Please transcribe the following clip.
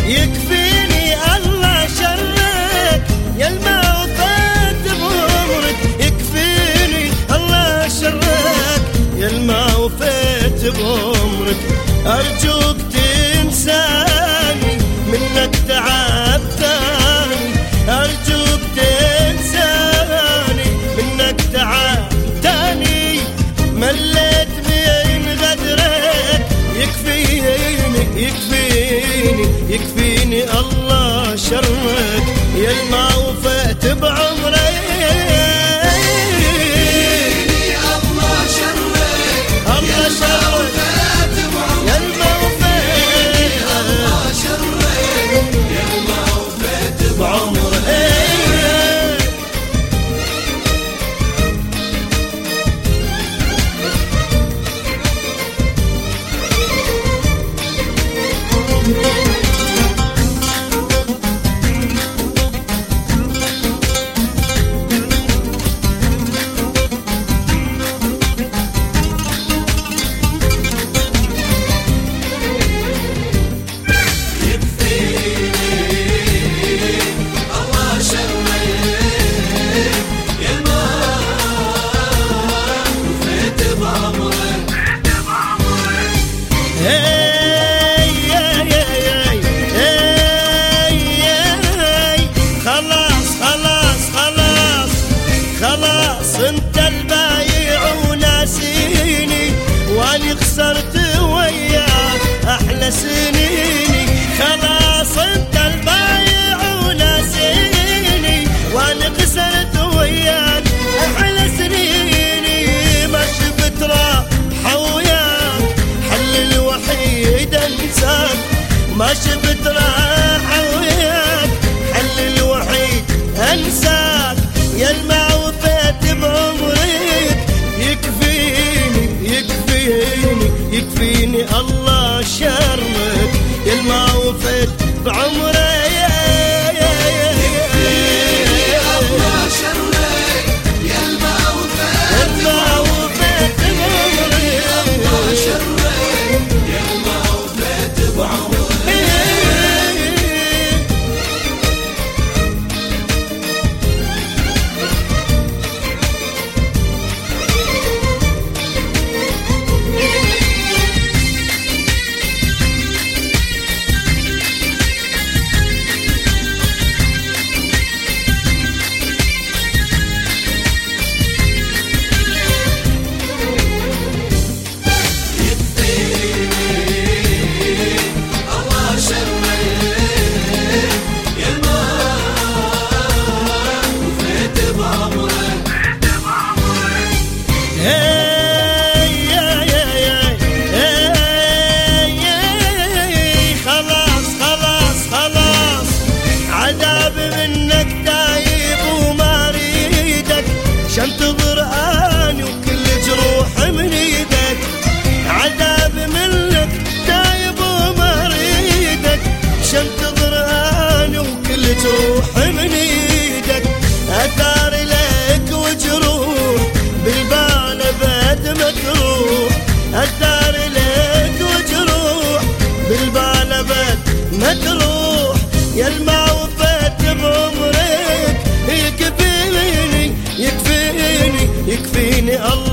يكفيني الله شرك يا الموفات بعمرك، يكفيني الله شرك يا الموفات بعمرك. أرجوك تنساني منك تعبتاني، أرجوك تنساني منك تعبتاني. مليت من غدرك يكفيني يكفيني يكفيني الله شرك يا الموفات بعمرك. الله شرك الله شرك يا الموفات، الله شرك يا الموفات بعمرك. خلاص انت البايع وناسيني، واني خسرت وياك احلى سنيني. خلاص انت البايع وناسيني، واني خسرت وياك احلى سنيني. ما شفت راحة وياك حل الوحيد انساك، ما شفت راحة وياك حل الوحيد انساك. يا الموفات بعمرك يكفيني يكفيني يكفيني الله شرك يا الموفات بعمرك. يكفيني الله شرك يا الموفات بعمرك، الله شرك يا الموفات بعمرك. خلاص خلاص خلاص عذاب منك تايب وما اريدك، شنتظر اني وكل جروح من ايدك. عذاب منك تايب وما اريدك، شنتظر اني وكل جروح من ايدك. اثار لك وجروح بالبال ابد ما تروح، اثار لك وجروح بالبال ابد ما تروح. يا الموفات بعمرك يكفيني يكفيني يكفيني الله